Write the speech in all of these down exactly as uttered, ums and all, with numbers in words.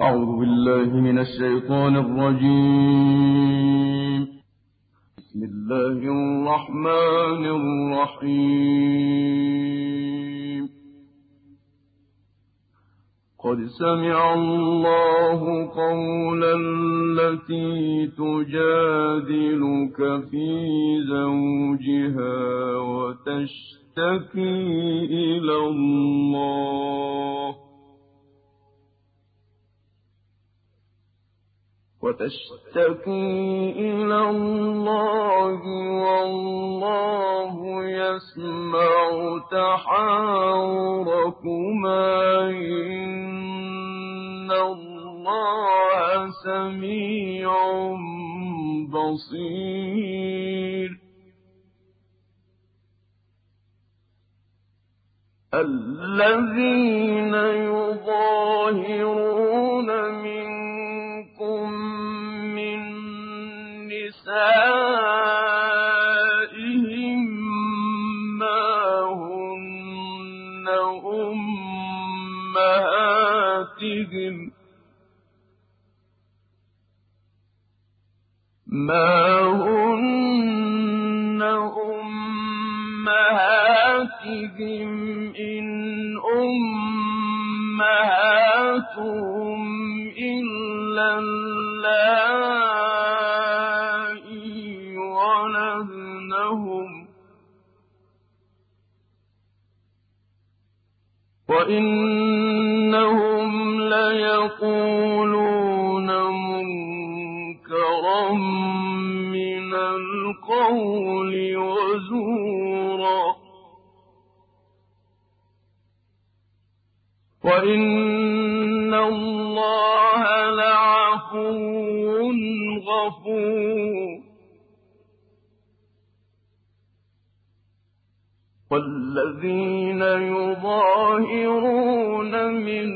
أعوذ بالله من الشيطان الرجيم. بسم الله الرحمن الرحيم. قد سمع الله قول التي تجادلك في زوجها وتشتكي إلى الله وتشتكي إلى الله والله يسمع تحاوركما إن الله سميع بصير. الذين يظاهرون منكم من نسائهم ما هن أمهاتهم ما هن أمهاتهم إن أمهاتهم إلا اللائي ولدنهم وإنهم ليقولون منكرا من القول وزورا وإن الله لعفو غفور. والذين يظاهرون من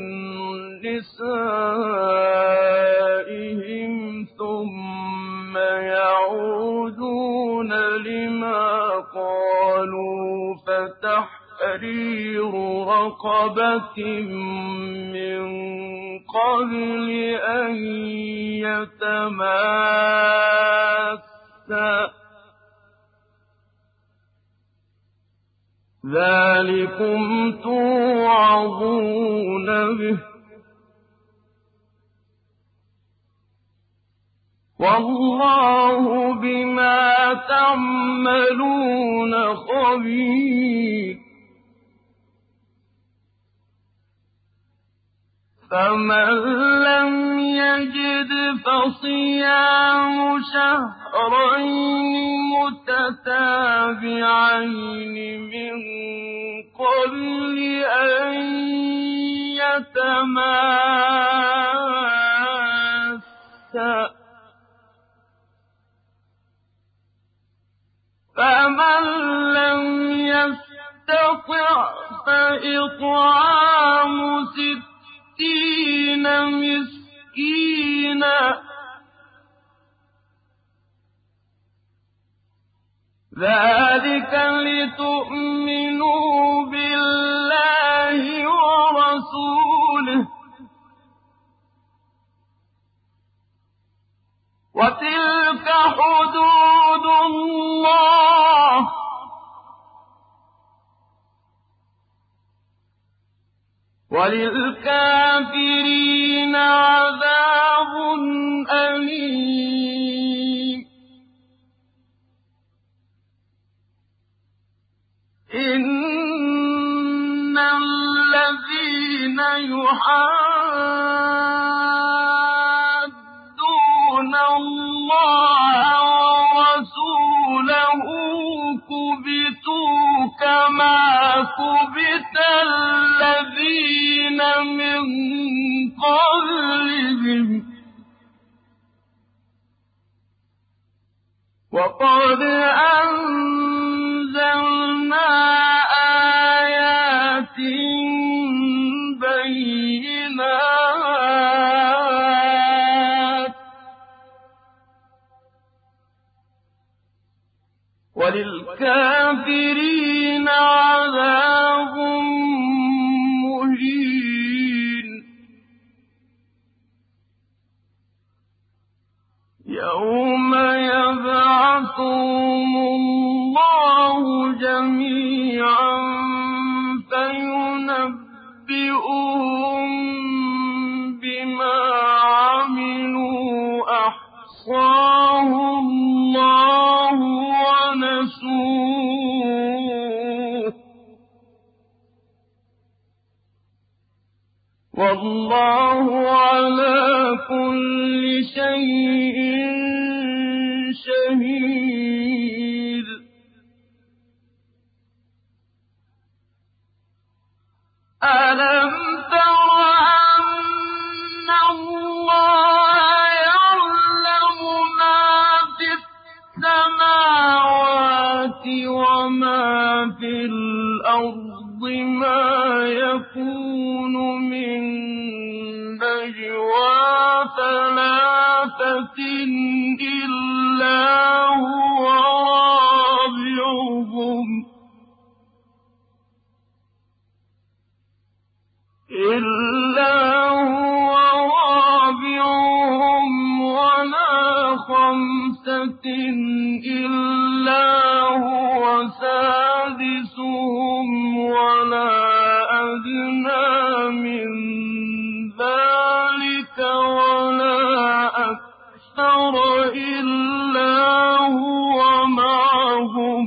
نسائهم ثم يعودون لما قالوا فتحرير رقبة من قبل أن يتماسا ذلكم توعظون به والله بما تعملون خبير. فمن لم يجد فصيام شهرين متتابعين من قبل أن يتماسا فمن لم يستطع فإطعام ستين مسكينا ذلك لتؤمنوا بالله ورسوله وتلك حدود الله وللكافرين عذاب أليم. إن الذين يحادون الله ورسوله كبتوا كما كبت الذين من قبلهم وقد أنزلنا آيات بينات وللكافرين عذاب مهين. يوم يبعثهم الله جميعا فينبئهم بما عملوا أحصاه الله ونسوه والله على كل شيء شهيد. ألم تر أن الله يعلم ما في السماوات وما في الأرض ما يكون من نجوى ثلاثة إلا هو رابعهم إلا هو رابعهم ولا خمسة إلا هو سادسهم ولا أدنى من ذلك ولا أكثر إلا هو معهم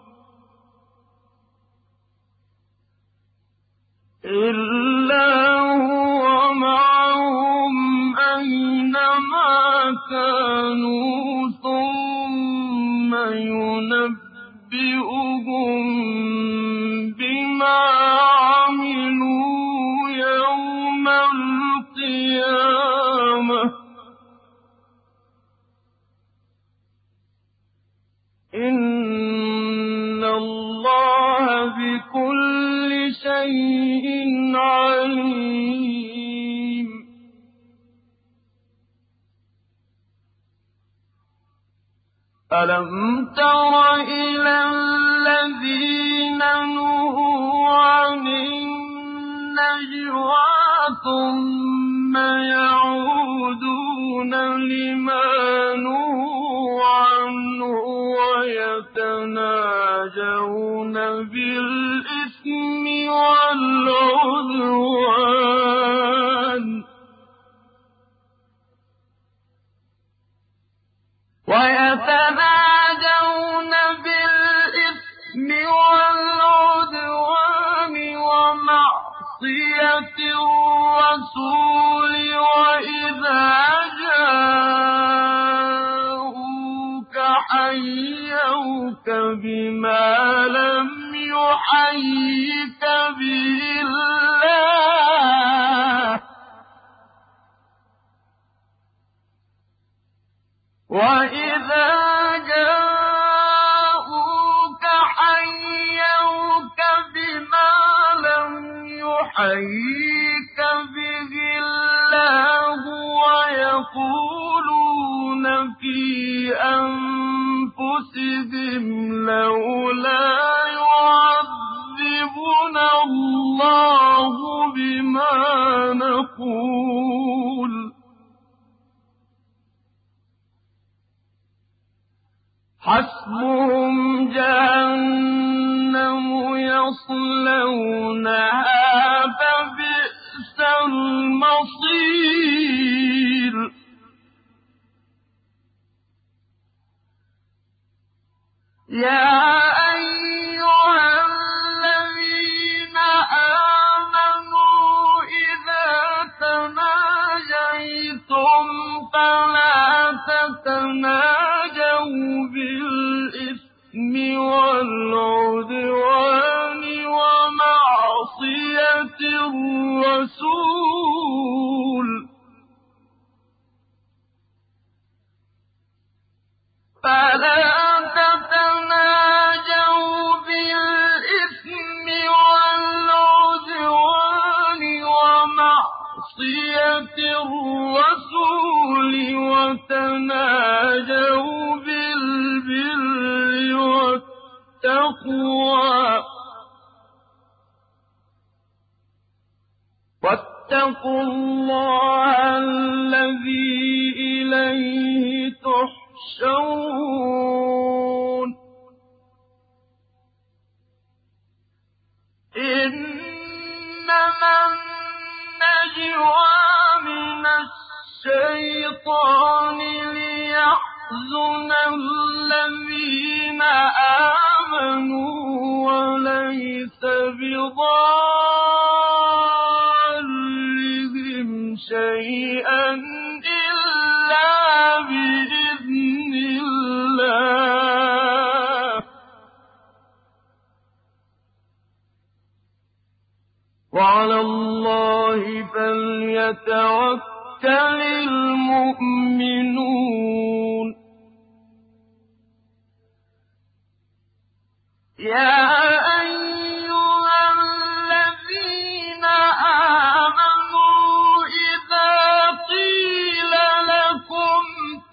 إلا هو معهم أينما كانوا ثم ينبئهم بما عملوا يوم القيامة إن الله بكل شيء عليم. ألم تر إلى الذين نهوا عن النجوى ثم يعودون لما نهوا عنه ويتناجون بالإثم والعدوان ويتناجون بالإثم والعدوان ومعصية الرسول وإذا جاءوك حيوك بما لم يحيك به الله وإذا جاءوك حيوك بما لم يحيك به الله ويقولون في أنفسهم لولا يعذبنا الله بما نقول حسبهم جهنم يصلونها فبئس المصير. يا أيها الذين آمنوا إذا تناجيتم فلا تتناجوا بالإثم والعدوان ومعصية الرسول فلا تتناجوا بالإثم والعدوان ومعصية الرسول وتناجوا آمنوا وليس بضارهم شيئا إلا بإذن الله وعلى الله فليتوكل المؤمنون يا أيها الذين آمنوا إذا قيل لكم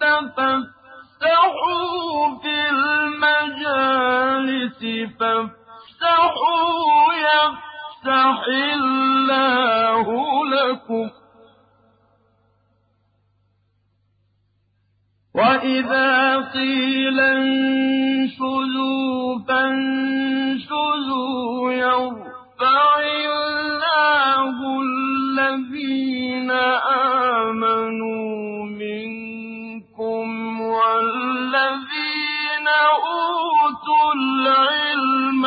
تفسحوا في المجالس فافسحوا يفسح الله لكم وإذا قيل انشزوا فانشزوا يرفع الله الذين آمنوا منكم والذين أوتوا العلم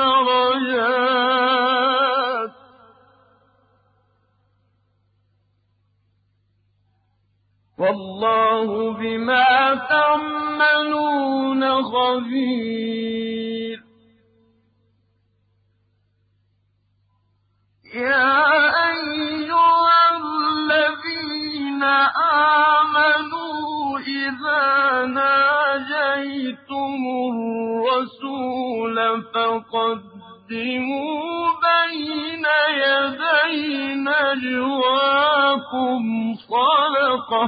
درجات والله بما تعملون خبير يا أيها الذين آمنوا إذا ناجيتم الرسول فقدموا بين يدي نجواكم صدقة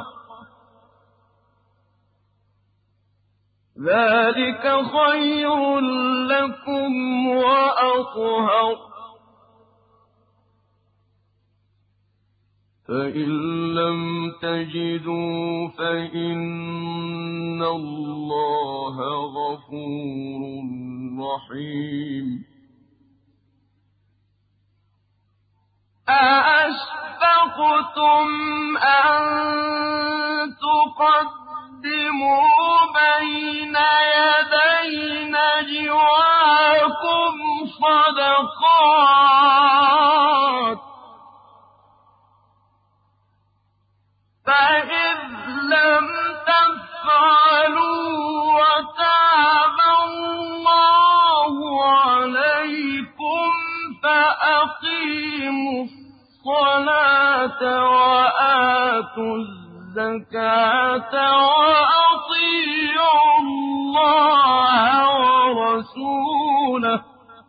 ذلك خير لكم وأطهر فإن لم تجدوا فإن الله غفور رحيم أأشفقتم أن تقدموا بين يدي نجواكم صدقات فإذ لم تفعلوا وتاب الله عليكم فأقيموا الصلاة وآتوا الزكاة وأطيعوا الله ورسوله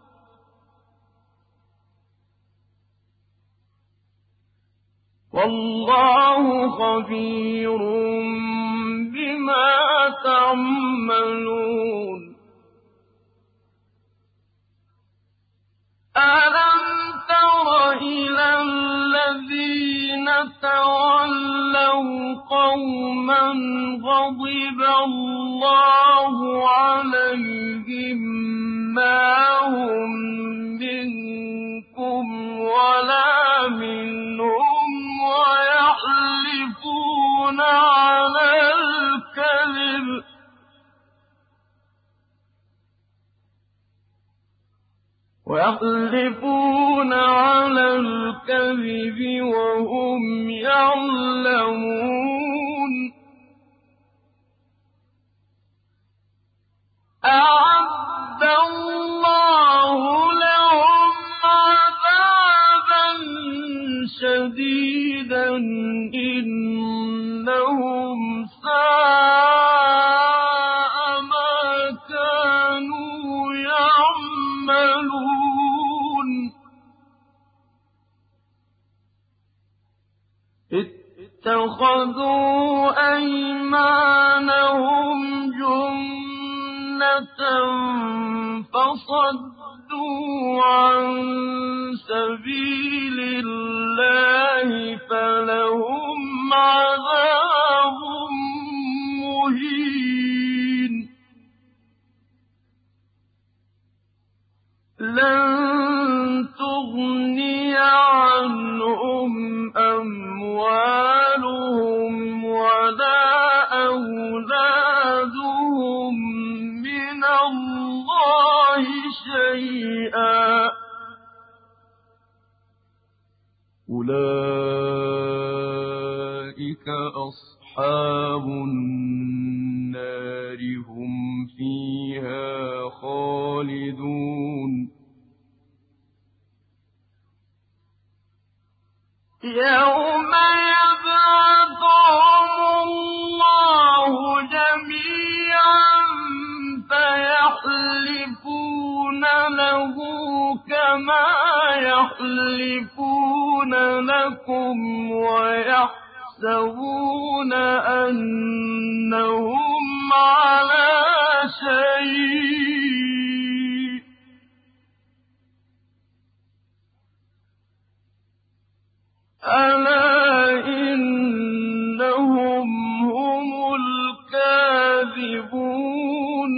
والله خبير بما تعملون ألم تر إلى الذين تولوا قوما غضب الله عليهم ما هم منكم ولا منهم ويحلفون على الكذب ويحلفون على الكذب وهم يعلمون أعد الله لهم عذابا شديدا إنهم ساء ما كانوا يعملون اتخذوا أيمانهم جنة فصدوا عن سبيل الله فلهم عذاب مهين لن تغني عنهم أموالهم ولا أولادهم من الله أولئك أصحاب النار هم فيها خالدون يوم يبعثهم الله جميعا فيحلفون له كما يحلفون لكم ويحسبون أنهم على شيء ألا إنهم هم الكاذبون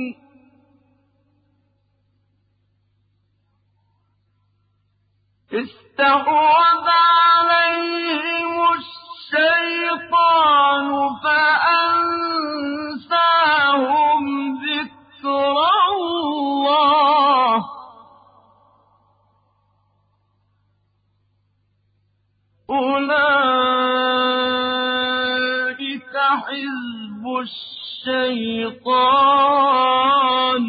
استحوذ عليهم الشيطان فأنساهم ذكر الله أولئك حزب الشيطان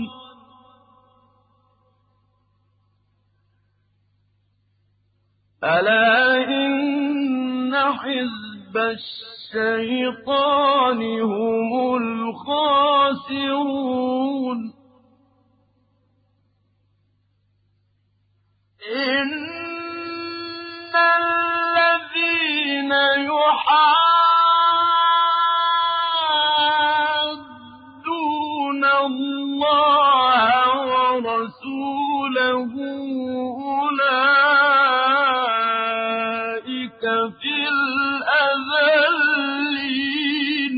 ألا إن حزب الشيطان هم الخاسرون إن الذين يحادون الله ورسوله أولئك في الأذلين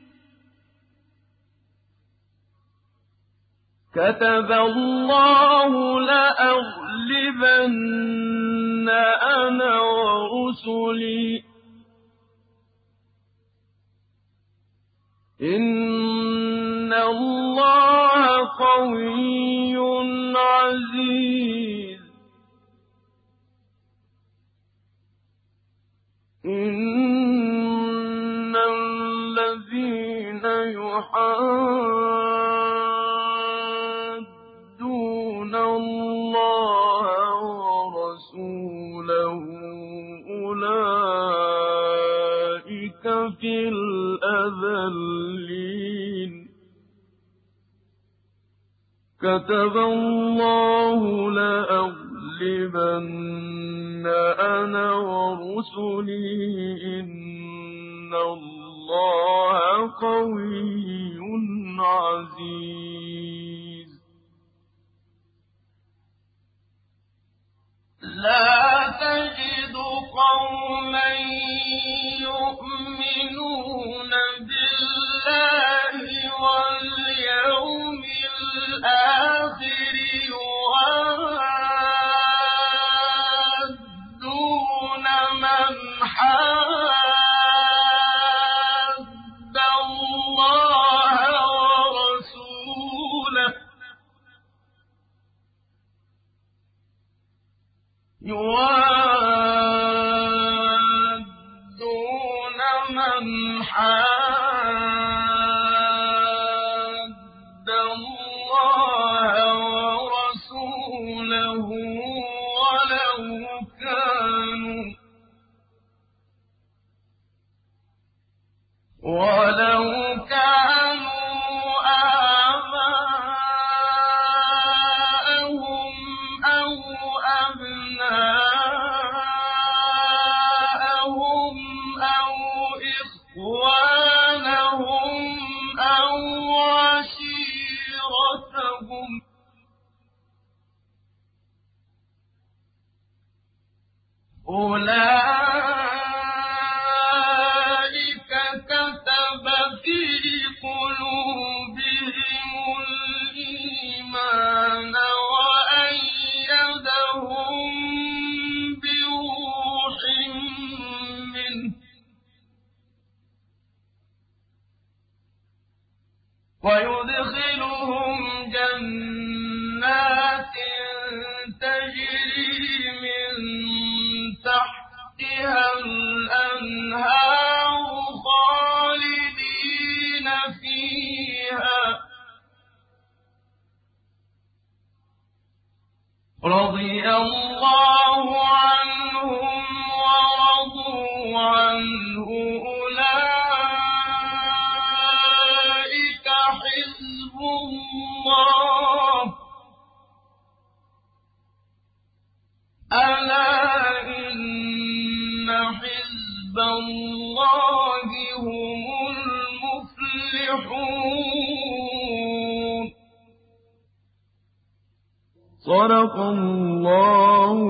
كتب الله لأغلبن أنا ورسلي إن الله قوي عزيز إن الذين يحادون الله ورسوله أولئك في الأذلين كتب الله لأغلبن أنا ورسلي إن الله قوي عزيز لا تجد قوما يؤمنون بالله واليوم الآخر يوادون من حاد الله ورسوله يوادون من حاد الله ورسوله ولو كانوا ولو كانوا آباءهم أو أبناءهم أو إخوانهم أو عشيرتهم أولئك كتب في قلوبهم الإيمان وأيدهم بروح منه ويدخلهم جنات تجري من تحتها الأنهار يفلحون. صدق الله